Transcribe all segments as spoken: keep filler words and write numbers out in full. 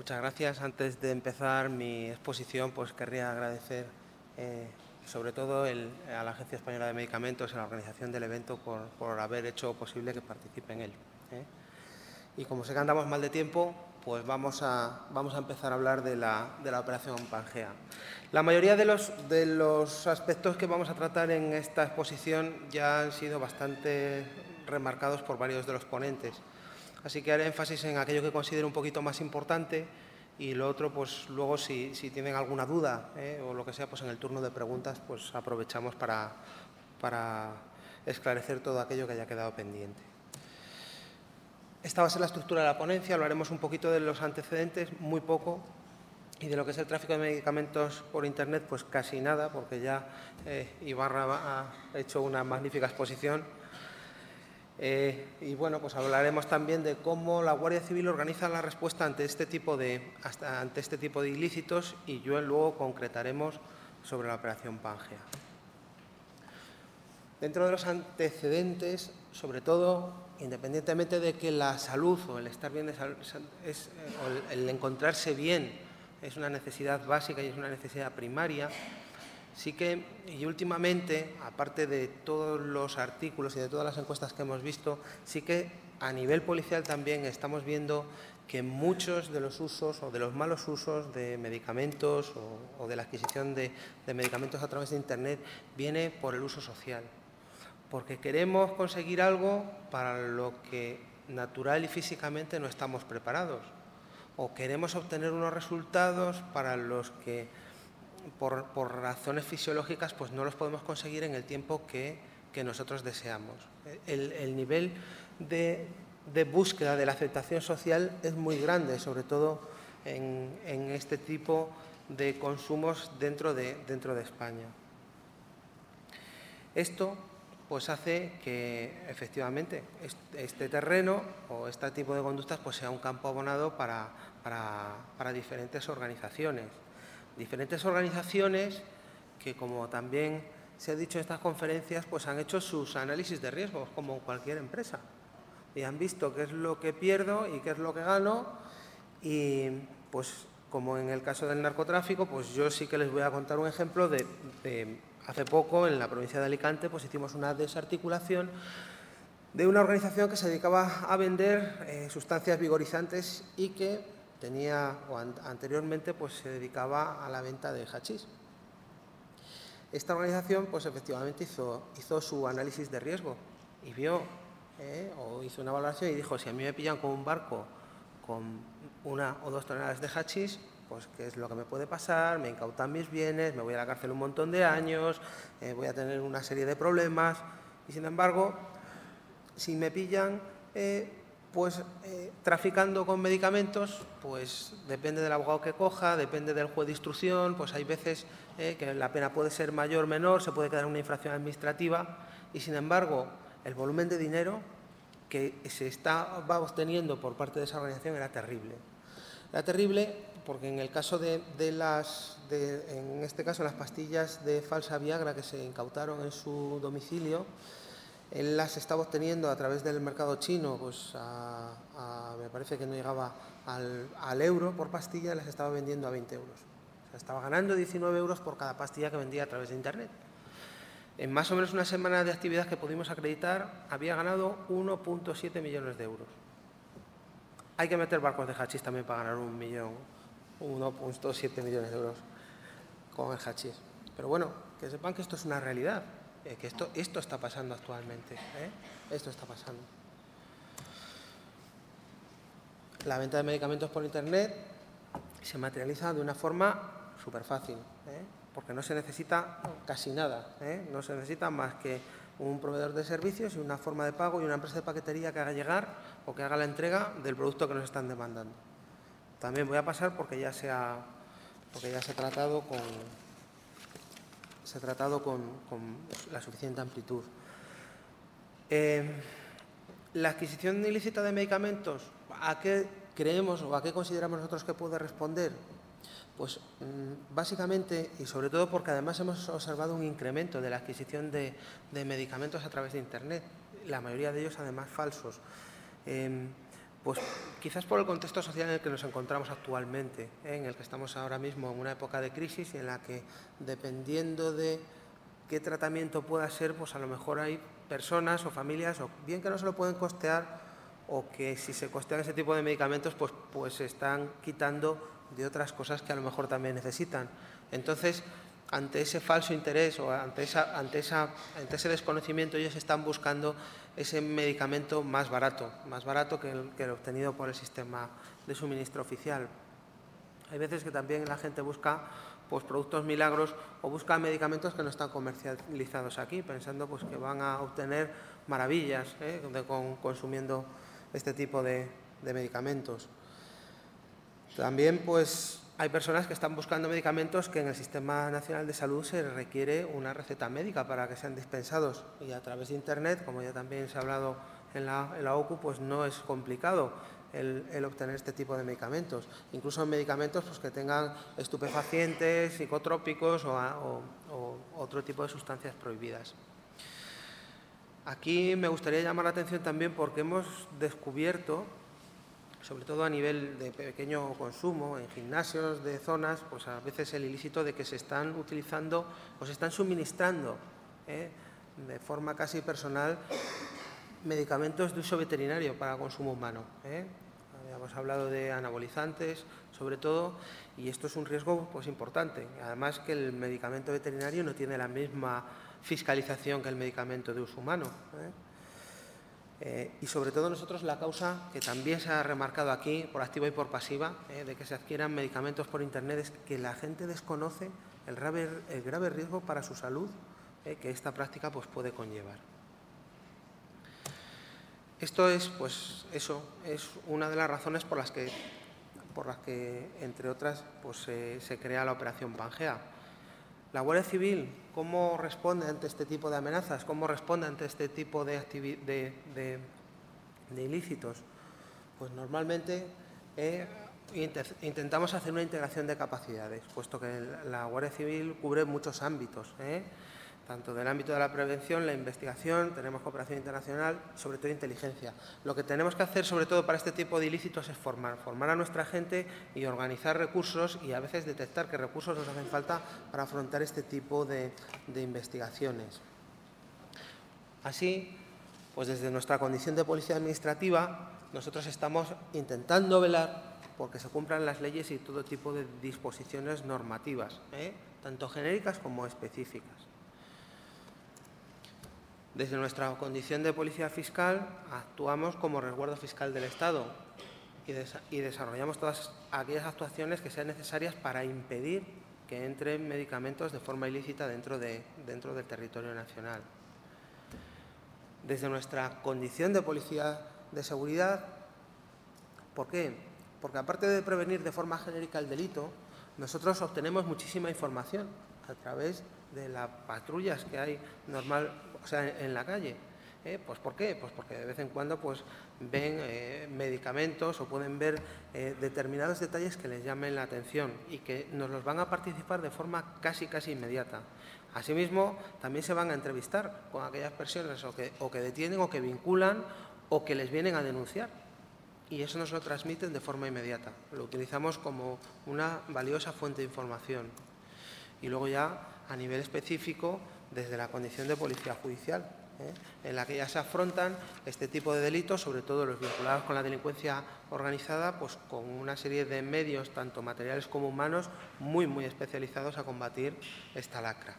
Muchas gracias. Antes de empezar mi exposición, pues querría agradecer eh, sobre todo el, a la Agencia Española de Medicamentos y a la organización del evento por, por haber hecho posible que participe en él. ¿eh? Y como sé que andamos mal de tiempo, pues vamos a, vamos a empezar a hablar de la, de la operación Pangea. La mayoría de los, de los aspectos que vamos a tratar en esta exposición ya han sido bastante remarcados por varios de los ponentes. Así que haré énfasis en aquello que considero un poquito más importante y lo otro, pues luego si, si tienen alguna duda ¿eh? o lo que sea, pues en el turno de preguntas pues aprovechamos para, para esclarecer todo aquello que haya quedado pendiente. Esta va a ser la estructura de la ponencia, hablaremos un poquito de los antecedentes, muy poco, y de lo que es el tráfico de medicamentos por Internet, pues casi nada, porque ya eh, Ibarra ha hecho una magnífica exposición. Eh, y bueno, pues hablaremos también de cómo la Guardia Civil organiza la respuesta ante este tipo de, hasta, ante este tipo de ilícitos y yo luego concretaremos sobre la operación Pangea. Dentro de los antecedentes, sobre todo, independientemente de que la salud o el estar bien, de salud, es, o el, el encontrarse bien es una necesidad básica y es una necesidad primaria, sí que, y últimamente, aparte de todos los artículos y de todas las encuestas que hemos visto, sí que a nivel policial también estamos viendo que muchos de los usos o de los malos usos de medicamentos o, o de la adquisición de, de medicamentos a través de Internet viene por el uso social. Porque queremos conseguir algo para lo que natural y físicamente no estamos preparados. O queremos obtener unos resultados para los que Por, por razones fisiológicas, pues no los podemos conseguir en el tiempo que, que nosotros deseamos. El, el nivel de, de búsqueda de la aceptación social es muy grande, sobre todo en, en este tipo de consumos dentro de, dentro de España. Esto pues hace que, efectivamente, este terreno o este tipo de conductas pues sea un campo abonado para, para, para diferentes organizaciones. Diferentes organizaciones que, como también se ha dicho en estas conferencias, pues han hecho sus análisis de riesgos, como cualquier empresa. Y han visto qué es lo que pierdo y qué es lo que gano. Y, pues, como en el caso del narcotráfico, pues yo sí que les voy a contar un ejemplo de, de hace poco, en la provincia de Alicante, pues hicimos una desarticulación de una organización que se dedicaba a vender eh, sustancias vigorizantes y que tenía, o an anteriormente, pues se dedicaba a la venta de hachís. Esta organización, pues efectivamente hizo, hizo su análisis de riesgo y vio, eh, o hizo una valoración y dijo, si a mí me pillan con un barco con una o dos toneladas de hachís, pues qué es lo que me puede pasar, me incautan mis bienes, me voy a la cárcel un montón de años, eh, voy a tener una serie de problemas. Y sin embargo, si me pillan eh, pues eh, traficando con medicamentos, pues depende del abogado que coja, depende del juez de instrucción, pues hay veces eh, que la pena puede ser mayor o menor, se puede quedar una infracción administrativa y, sin embargo, el volumen de dinero que se estaba obteniendo por parte de esa organización era terrible. Era terrible porque en el caso de, de las, de, en este caso, las pastillas de falsa Viagra que se incautaron en su domicilio, él las estaba obteniendo a través del mercado chino, pues a, a, me parece que no llegaba al, al euro por pastilla, las estaba vendiendo a veinte euros. O sea, estaba ganando diecinueve euros por cada pastilla que vendía a través de Internet. En más o menos una semana de actividad que pudimos acreditar, había ganado uno punto siete millones de euros. Hay que meter barcos de hachís también para ganar un millón, uno punto siete millones de euros con el hachís. Pero bueno, que sepan que esto es una realidad. Eh, que esto, esto está pasando actualmente, ¿eh? Esto está pasando. La venta de medicamentos por Internet se materializa de una forma súper fácil, ¿eh? porque no se necesita casi nada, ¿eh? no se necesita más que un proveedor de servicios y una forma de pago y una empresa de paquetería que haga llegar o que haga la entrega del producto que nos están demandando. También voy a pasar porque ya se ha, porque ya se ha tratado con... se ha tratado con, con la suficiente amplitud. Eh, la adquisición ilícita de medicamentos, ¿a qué creemos o a qué consideramos nosotros que puede responder? Pues mmm, básicamente, y sobre todo porque además hemos observado un incremento de la adquisición de, de medicamentos a través de Internet, la mayoría de ellos además falsos. Eh, Pues quizás por el contexto social en el que nos encontramos actualmente, ¿eh? en el que estamos ahora mismo en una época de crisis y en la que, dependiendo de qué tratamiento pueda ser, pues a lo mejor hay personas o familias, o bien que no se lo pueden costear, o que si se costean ese tipo de medicamentos, pues, pues se están quitando de otras cosas que a lo mejor también necesitan. Entonces, ante ese falso interés o ante, esa, ante, esa, ante ese desconocimiento, ellos están buscando ese medicamento más barato, más barato que el, que el obtenido por el sistema de suministro oficial. Hay veces que también la gente busca pues, productos milagros o busca medicamentos que no están comercializados aquí, pensando pues, que van a obtener maravillas ¿eh? de, con, consumiendo este tipo de, de medicamentos. También pues, hay personas que están buscando medicamentos que en el Sistema Nacional de Salud se requiere una receta médica para que sean dispensados, y a través de Internet, como ya también se ha hablado en la, en la O C U, pues no es complicado el, el obtener este tipo de medicamentos. Incluso medicamentos pues, que tengan estupefacientes, psicotrópicos o, o, o otro tipo de sustancias prohibidas. Aquí me gustaría llamar la atención también porque hemos descubierto, sobre todo a nivel de pequeño consumo, en gimnasios de zonas, pues a veces el ilícito de que se están utilizando o se están suministrando ¿eh? de forma casi personal medicamentos de uso veterinario para consumo humano. ¿eh? Habíamos hablado de anabolizantes, sobre todo, y esto es un riesgo pues, importante. Además que el medicamento veterinario no tiene la misma fiscalización que el medicamento de uso humano. ¿eh? Eh, y sobre todo nosotros la causa que también se ha remarcado aquí por activa y por pasiva eh, de que se adquieran medicamentos por Internet es que la gente desconoce el grave, el grave riesgo para su salud eh, que esta práctica pues, puede conllevar. Esto es, pues, eso, es una de las razones por las que, por las que entre otras, pues, eh, se crea la Operación Pangea. La Guardia Civil, ¿cómo responde ante este tipo de amenazas? ¿Cómo responde ante este tipo de, de, de, de ilícitos? Pues normalmente eh, intentamos hacer una integración de capacidades, puesto que la Guardia Civil cubre muchos ámbitos, ¿eh? tanto del ámbito de la prevención, la investigación, tenemos cooperación internacional, sobre todo inteligencia. Lo que tenemos que hacer, sobre todo para este tipo de ilícitos, es formar, formar a nuestra gente y organizar recursos y a veces detectar qué recursos nos hacen falta para afrontar este tipo de, de investigaciones. Así, pues desde nuestra condición de policía administrativa, nosotros estamos intentando velar porque se cumplan las leyes y todo tipo de disposiciones normativas, ¿eh? tanto genéricas como específicas. Desde nuestra condición de policía fiscal actuamos como resguardo fiscal del Estado y, des y desarrollamos todas aquellas actuaciones que sean necesarias para impedir que entren medicamentos de forma ilícita dentro, de, dentro del territorio nacional. Desde nuestra condición de policía de seguridad, ¿por qué? Porque aparte de prevenir de forma genérica el delito, nosotros obtenemos muchísima información a través de las patrullas que hay normal, o sea, en, en la calle. ¿Eh? Pues ¿por qué? Pues porque de vez en cuando pues, ven eh, medicamentos o pueden ver eh, determinados detalles que les llamen la atención y que nos los van a participar de forma casi, casi inmediata. Asimismo, también se van a entrevistar con aquellas personas o que, o que detienen o que vinculan o que les vienen a denunciar. Y eso nos lo transmiten de forma inmediata. Lo utilizamos como una valiosa fuente de información. Y luego ya, a nivel específico, desde la condición de policía judicial, ¿eh? en la que ya se afrontan este tipo de delitos, sobre todo los vinculados con la delincuencia organizada, pues con una serie de medios, tanto materiales como humanos, muy, muy especializados a combatir esta lacra.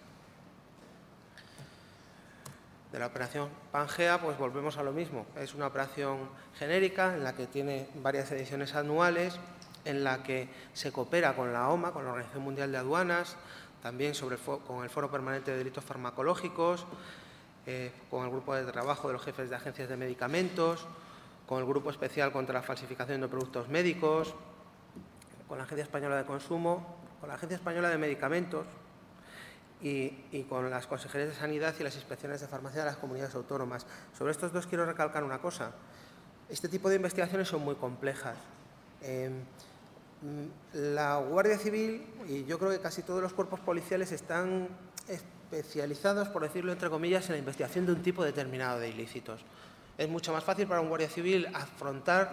De la operación Pangea, pues volvemos a lo mismo. Es una operación genérica en la que tiene varias ediciones anuales, en la que se coopera con la O M A, con la Organización Mundial de Aduanas, también sobre el con el Foro Permanente de Delitos Farmacológicos, eh, con el Grupo de Trabajo de los Jefes de Agencias de Medicamentos, con el Grupo Especial contra la Falsificación de Productos Médicos, con la Agencia Española de Consumo, con la Agencia Española de Medicamentos y, y con las Consejerías de Sanidad y las Inspecciones de Farmacia de las comunidades autónomas. Sobre estos dos quiero recalcar una cosa. Este tipo de investigaciones son muy complejas. Eh, La Guardia Civil y yo creo que casi todos los cuerpos policiales están especializados, por decirlo entre comillas, en la investigación de un tipo determinado de ilícitos. Es mucho más fácil para un Guardia Civil afrontar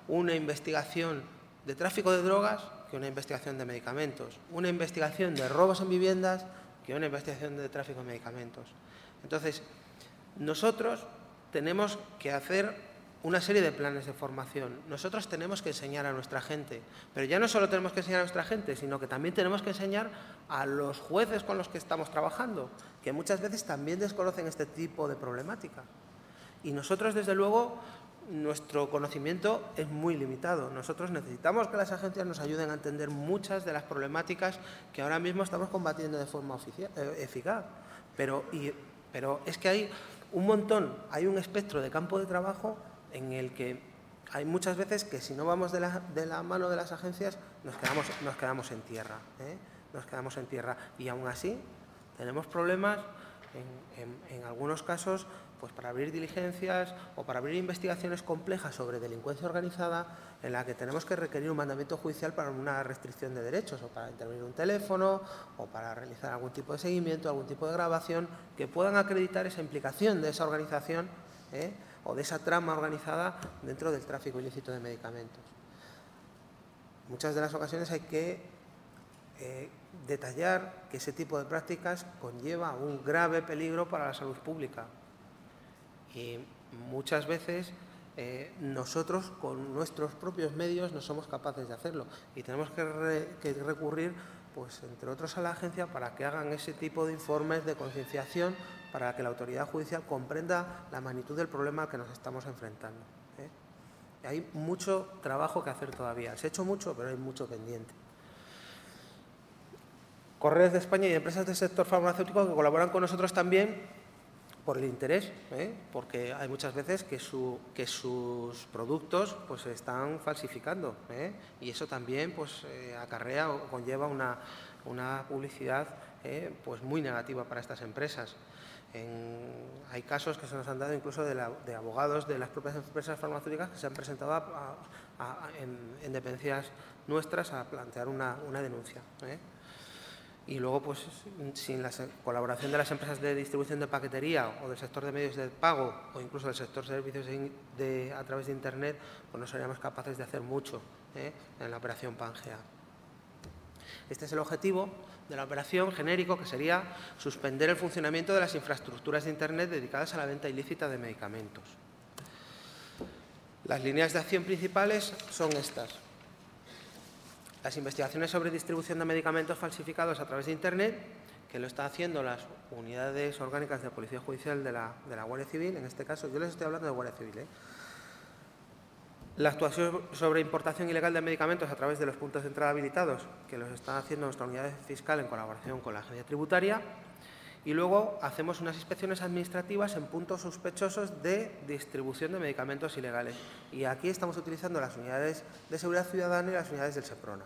una investigación de tráfico de drogas que una investigación de medicamentos, una investigación de robos en viviendas que una investigación de tráfico de medicamentos. Entonces, nosotros tenemos que hacer una serie de planes de formación. Nosotros tenemos que enseñar a nuestra gente, pero ya no solo tenemos que enseñar a nuestra gente, sino que también tenemos que enseñar a los jueces con los que estamos trabajando, que muchas veces también desconocen este tipo de problemática. Y nosotros, desde luego, nuestro conocimiento es muy limitado. Nosotros necesitamos que las agencias nos ayuden a entender muchas de las problemáticas que ahora mismo estamos combatiendo de forma oficial, eh, eficaz. Pero, y, pero es que hay un montón, hay un espectro de campo de trabajo en el que hay muchas veces que si no vamos de la, de la mano de las agencias nos quedamos, nos quedamos en tierra, ¿eh? nos quedamos en tierra. Y aún así tenemos problemas en, en, en algunos casos pues para abrir diligencias o para abrir investigaciones complejas sobre delincuencia organizada en la que tenemos que requerir un mandamiento judicial para una restricción de derechos o para intervenir un teléfono o para realizar algún tipo de seguimiento, algún tipo de grabación que puedan acreditar esa implicación de esa organización ¿eh? o de esa trama organizada dentro del tráfico ilícito de medicamentos. Muchas de las ocasiones hay que eh, detallar que ese tipo de prácticas conlleva un grave peligro para la salud pública. Y muchas veces eh, nosotros con nuestros propios medios no somos capaces de hacerlo y tenemos que, re, que recurrir, pues entre otros, a la agencia para que hagan ese tipo de informes de concienciación para que la autoridad judicial comprenda la magnitud del problema al que nos estamos enfrentando. ¿eh? Hay mucho trabajo que hacer todavía. Se ha hecho mucho, pero hay mucho pendiente. Correos de España y empresas del sector farmacéutico que colaboran con nosotros también por el interés, ¿eh? porque hay muchas veces que, su, que sus productos pues, se están falsificando ¿eh? y eso también pues, eh, acarrea o conlleva una, una publicidad ¿eh? pues, muy negativa para estas empresas. En, hay casos que se nos han dado incluso de, la, de abogados de las propias empresas farmacéuticas que se han presentado a, a, a, en, en dependencias nuestras a plantear una, una denuncia. ¿eh? Y luego, pues, sin la colaboración de las empresas de distribución de paquetería o del sector de medios de pago o incluso del sector de servicios de, de, a través de Internet, pues no seríamos capaces de hacer mucho ¿eh? en la operación Pangea. Este es el objetivo de la operación genérico, que sería suspender el funcionamiento de las infraestructuras de Internet dedicadas a la venta ilícita de medicamentos. Las líneas de acción principales son estas. Las investigaciones sobre distribución de medicamentos falsificados a través de Internet, que lo están haciendo las unidades orgánicas de Policía Judicial de la, de la Guardia Civil, en este caso yo les estoy hablando de Guardia Civil. ¿eh? La actuación sobre importación ilegal de medicamentos a través de los puntos de entrada habilitados, que los está haciendo nuestra unidad fiscal en colaboración con la agencia tributaria. Y luego hacemos unas inspecciones administrativas en puntos sospechosos de distribución de medicamentos ilegales. Y aquí estamos utilizando las unidades de seguridad ciudadana y las unidades del SEPRONA.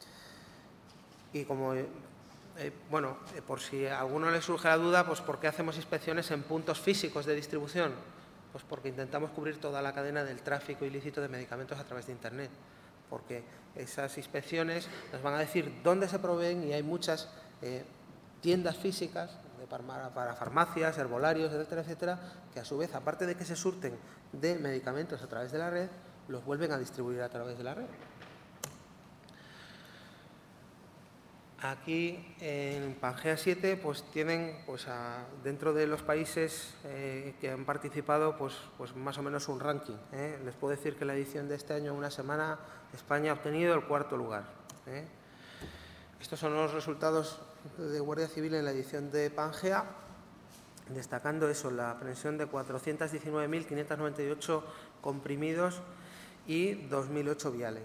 Y como, eh, bueno, eh, por si a alguno le surge la duda, pues ¿por qué hacemos inspecciones en puntos físicos de distribución? Pues porque intentamos cubrir toda la cadena del tráfico ilícito de medicamentos a través de Internet. Porque esas inspecciones nos van a decir dónde se proveen y hay muchas eh, tiendas físicas para farmacias, herbolarios, etcétera, etcétera, que a su vez, aparte de que se surten de medicamentos a través de la red, los vuelven a distribuir a través de la red. Aquí en Pangea siete pues tienen pues a, dentro de los países eh, que han participado pues, pues más o menos un ranking. ¿eh? Les puedo decir que la edición de este año, una semana, España ha obtenido el cuarto lugar. ¿eh? Estos son los resultados de Guardia Civil en la edición de Pangea, destacando eso, la aprehensión de cuatrocientos diecinueve mil quinientos noventa y ocho comprimidos y dos mil ocho viales.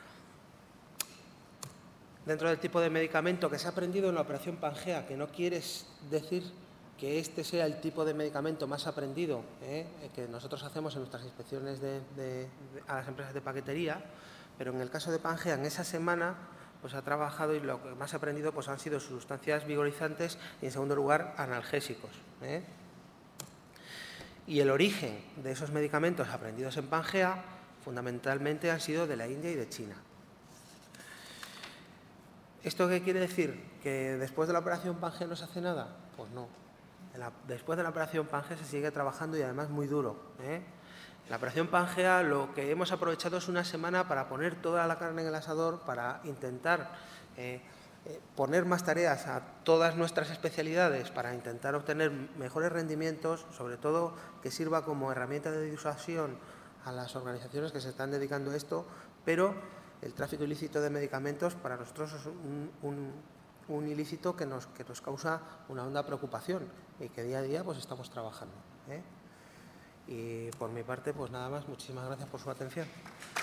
Dentro del tipo de medicamento que se ha aprendido en la operación Pangea, que no quiere decir que este sea el tipo de medicamento más aprendido ¿eh? que nosotros hacemos en nuestras inspecciones de, de, de, a las empresas de paquetería, pero en el caso de Pangea, en esa semana, pues ha trabajado y lo que más ha aprendido pues han sido sustancias vigorizantes y, en segundo lugar, analgésicos. ¿eh? Y el origen de esos medicamentos aprendidos en Pangea, fundamentalmente, han sido de la India y de China. ¿Esto qué quiere decir? ¿Que después de la operación Pangea no se hace nada? Pues no. La, después de la operación Pangea se sigue trabajando y además muy duro. ¿eh? La operación Pangea lo que hemos aprovechado es una semana para poner toda la carne en el asador, para intentar eh, eh, poner más tareas a todas nuestras especialidades, para intentar obtener mejores rendimientos, sobre todo que sirva como herramienta de disuasión a las organizaciones que se están dedicando a esto, pero el tráfico ilícito de medicamentos para nosotros es un, un, un ilícito que nos, que nos causa una honda preocupación y que día a día pues estamos trabajando, ¿eh? Y por mi parte, pues nada más. Muchísimas gracias por su atención.